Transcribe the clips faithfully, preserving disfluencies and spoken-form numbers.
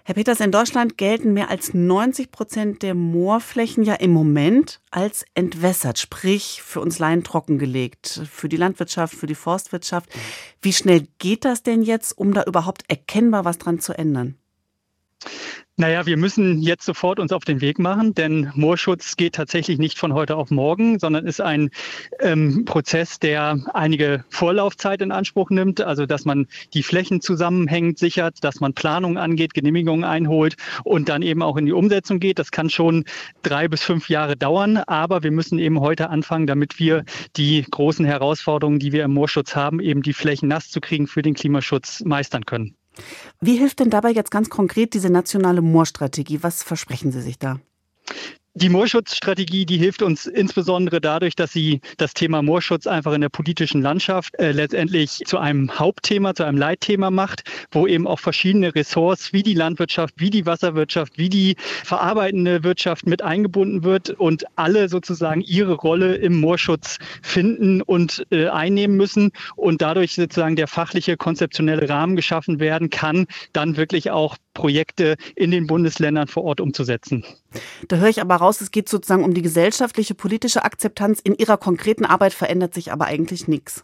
Herr Peters, in Deutschland gelten mehr als neunzig Prozent der Moorflächen ja im Moment als entwässert, sprich für uns Laien trockengelegt, für die Landwirtschaft, für die Forstwirtschaft. Wie schnell geht das denn jetzt, um da überhaupt erkennbar was dran zu ändern? Naja, wir müssen jetzt sofort uns auf den Weg machen, denn Moorschutz geht tatsächlich nicht von heute auf morgen, sondern ist ein ähm, Prozess, der einige Vorlaufzeit in Anspruch nimmt. Also, dass man die Flächen zusammenhängend sichert, dass man Planungen angeht, Genehmigungen einholt und dann eben auch in die Umsetzung geht. Das kann schon drei bis fünf Jahre dauern, aber wir müssen eben heute anfangen, damit wir die großen Herausforderungen, die wir im Moorschutz haben, eben die Flächen nass zu kriegen, für den Klimaschutz meistern können. Wie hilft denn dabei jetzt ganz konkret diese nationale Moorstrategie? Was versprechen Sie sich da? Die Moorschutzstrategie, die hilft uns insbesondere dadurch, dass sie das Thema Moorschutz einfach in der politischen Landschaft äh, letztendlich zu einem Hauptthema, zu einem Leitthema macht, wo eben auch verschiedene Ressorts wie die Landwirtschaft, wie die Wasserwirtschaft, wie die verarbeitende Wirtschaft mit eingebunden wird und alle sozusagen ihre Rolle im Moorschutz finden und äh, einnehmen müssen und dadurch sozusagen der fachliche, konzeptionelle Rahmen geschaffen werden kann, dann wirklich auch Projekte in den Bundesländern vor Ort umzusetzen. Da höre ich aber raus, es geht sozusagen um die gesellschaftliche, politische Akzeptanz. In Ihrer konkreten Arbeit verändert sich aber eigentlich nichts.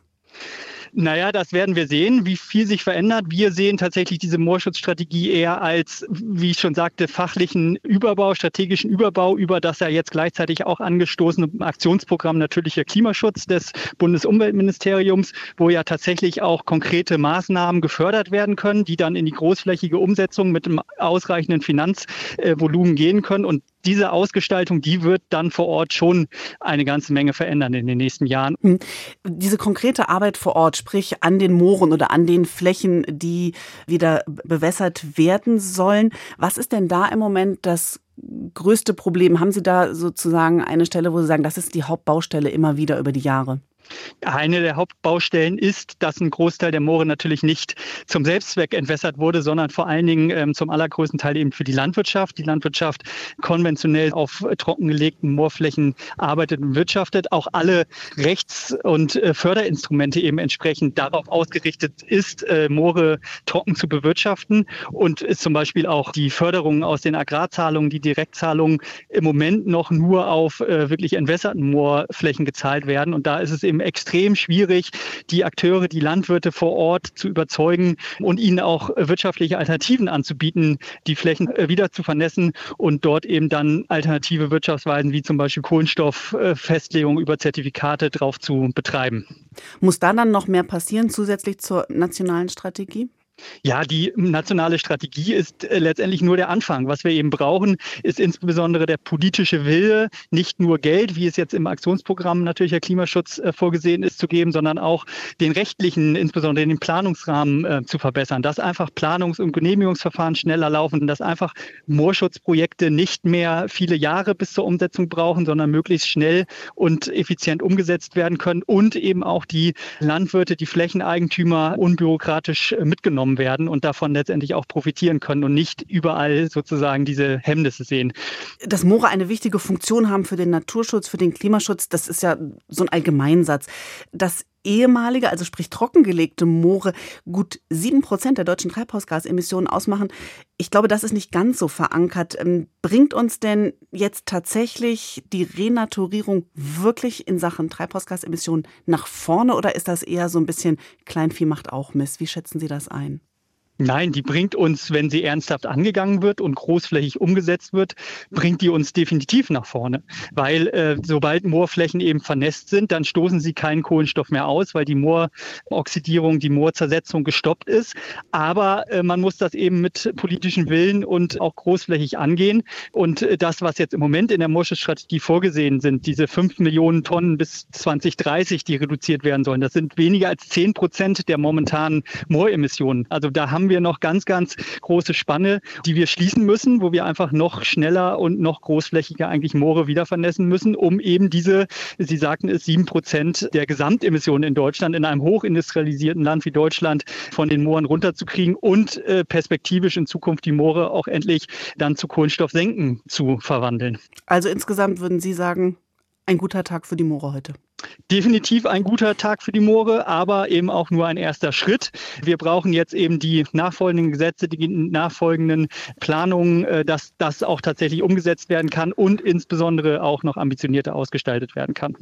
Naja, das werden wir sehen, wie viel sich verändert. Wir sehen tatsächlich diese Moorschutzstrategie eher als, wie ich schon sagte, fachlichen Überbau, strategischen Überbau über das ja jetzt gleichzeitig auch angestoßene Aktionsprogramm Natürlicher Klimaschutz des Bundesumweltministeriums, wo ja tatsächlich auch konkrete Maßnahmen gefördert werden können, die dann in die großflächige Umsetzung mit einem ausreichenden Finanzvolumen gehen können. Und diese Ausgestaltung, die wird dann vor Ort schon eine ganze Menge verändern in den nächsten Jahren. Diese konkrete Arbeit vor Ort, sprich an den Mooren oder an den Flächen, die wieder bewässert werden sollen. Was ist denn da im Moment das größte Problem? Haben Sie da sozusagen eine Stelle, wo Sie sagen, das ist die Hauptbaustelle immer wieder über die Jahre? Eine der Hauptbaustellen ist, dass ein Großteil der Moore natürlich nicht zum Selbstzweck entwässert wurde, sondern vor allen Dingen ähm, zum allergrößten Teil eben für die Landwirtschaft. Die Landwirtschaft konventionell auf trockengelegten Moorflächen arbeitet und wirtschaftet. Auch alle Rechts- und äh, Förderinstrumente eben entsprechend darauf ausgerichtet ist, äh, Moore trocken zu bewirtschaften und ist zum Beispiel auch die Förderung aus den Agrarzahlungen, die Direktzahlungen im Moment noch nur auf äh, wirklich entwässerten Moorflächen gezahlt werden. Und da ist es eben extrem schwierig, die Akteure, die Landwirte vor Ort zu überzeugen und ihnen auch wirtschaftliche Alternativen anzubieten, die Flächen wieder zu vernässen und dort eben dann alternative Wirtschaftsweisen wie zum Beispiel Kohlenstofffestlegung über Zertifikate drauf zu betreiben. Muss da dann noch mehr passieren zusätzlich zur nationalen Strategie? Ja, die nationale Strategie ist äh, letztendlich nur der Anfang. Was wir eben brauchen, ist insbesondere der politische Wille, nicht nur Geld, wie es jetzt im Aktionsprogramm Natürlicher Klimaschutz äh, vorgesehen ist, zu geben, sondern auch den rechtlichen, insbesondere den Planungsrahmen äh, zu verbessern, dass einfach Planungs- und Genehmigungsverfahren schneller laufen, dass einfach Moorschutzprojekte nicht mehr viele Jahre bis zur Umsetzung brauchen, sondern möglichst schnell und effizient umgesetzt werden können und eben auch die Landwirte, die Flächeneigentümer unbürokratisch äh, mitgenommen werden und davon letztendlich auch profitieren können und nicht überall sozusagen diese Hemmnisse sehen. Dass Moore eine wichtige Funktion haben für den Naturschutz, für den Klimaschutz, das ist ja so ein Allgemeinsatz. Dass ehemalige, also sprich trockengelegte Moore gut sieben Prozent der deutschen Treibhausgasemissionen ausmachen, ich glaube, das ist nicht ganz so verankert. Bringt uns denn jetzt tatsächlich die Renaturierung wirklich in Sachen Treibhausgasemissionen nach vorne oder ist das eher so ein bisschen Kleinvieh macht auch Mist? Wie schätzen Sie das ein? Nein, die bringt uns, wenn sie ernsthaft angegangen wird und großflächig umgesetzt wird, bringt die uns definitiv nach vorne. Weil äh, sobald Moorflächen eben vernässt sind, dann stoßen sie keinen Kohlenstoff mehr aus, weil die Mooroxidierung, die Moorzersetzung gestoppt ist. Aber äh, man muss das eben mit politischem Willen und auch großflächig angehen. Und äh, das, was jetzt im Moment in der Moorschutzstrategie vorgesehen sind, diese fünf Millionen Tonnen bis zwanzig dreißig, die reduziert werden sollen, das sind weniger als zehn Prozent der momentanen Mooremissionen. Also da haben wir noch ganz, ganz große Spanne, die wir schließen müssen, wo wir einfach noch schneller und noch großflächiger eigentlich Moore wieder vernässen müssen, um eben diese, Sie sagten es, sieben Prozent der Gesamtemissionen in Deutschland in einem hochindustrialisierten Land wie Deutschland von den Mooren runterzukriegen und äh, perspektivisch in Zukunft die Moore auch endlich dann zu Kohlenstoffsenken zu verwandeln. Also insgesamt würden Sie sagen, ein guter Tag für die Moore heute? Definitiv ein guter Tag für die Moore, aber eben auch nur ein erster Schritt. Wir brauchen jetzt eben die nachfolgenden Gesetze, die nachfolgenden Planungen, dass das auch tatsächlich umgesetzt werden kann und insbesondere auch noch ambitionierter ausgestaltet werden kann.